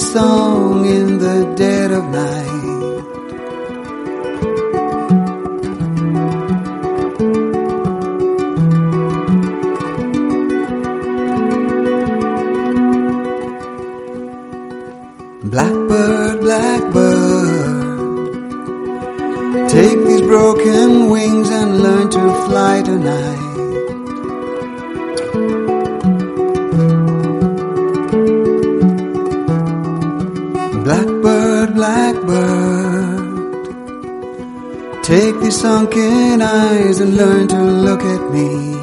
song in the dead of night. Blackbird, blackbird, take these broken wings and learn to fly tonight. Blackbird, blackbird, take these sunken eyes and learn to look at me.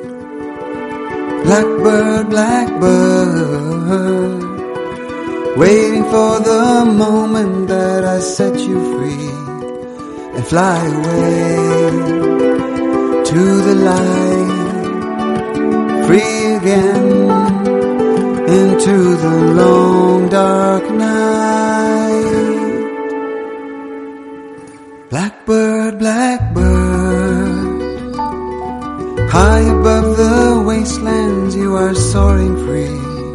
Blackbird, blackbird, waiting for the moment that I set you free and fly away to the light, free again into the long dark night. Blackbird, blackbird, high above the wastelands you are soaring free.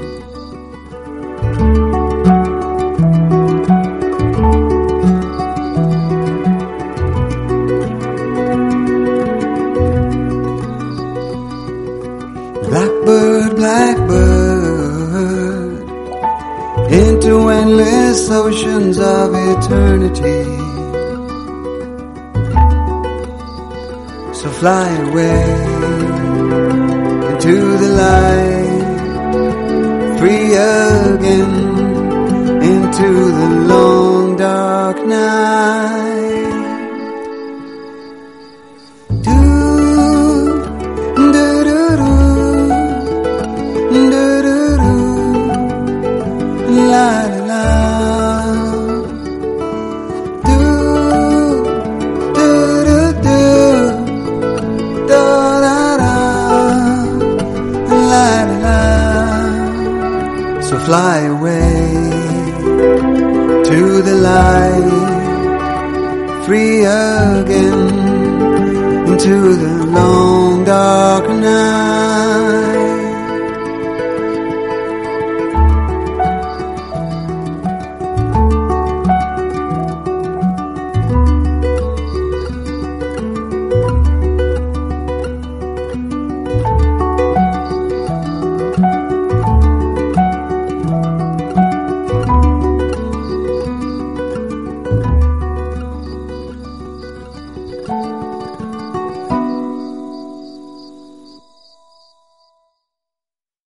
Blackbird, blackbird, into endless oceans of eternity. So fly away into the light, free again into the long dark night. La la la, do do do do, da da da, la la la. So fly away to the light, free again into the long dark night.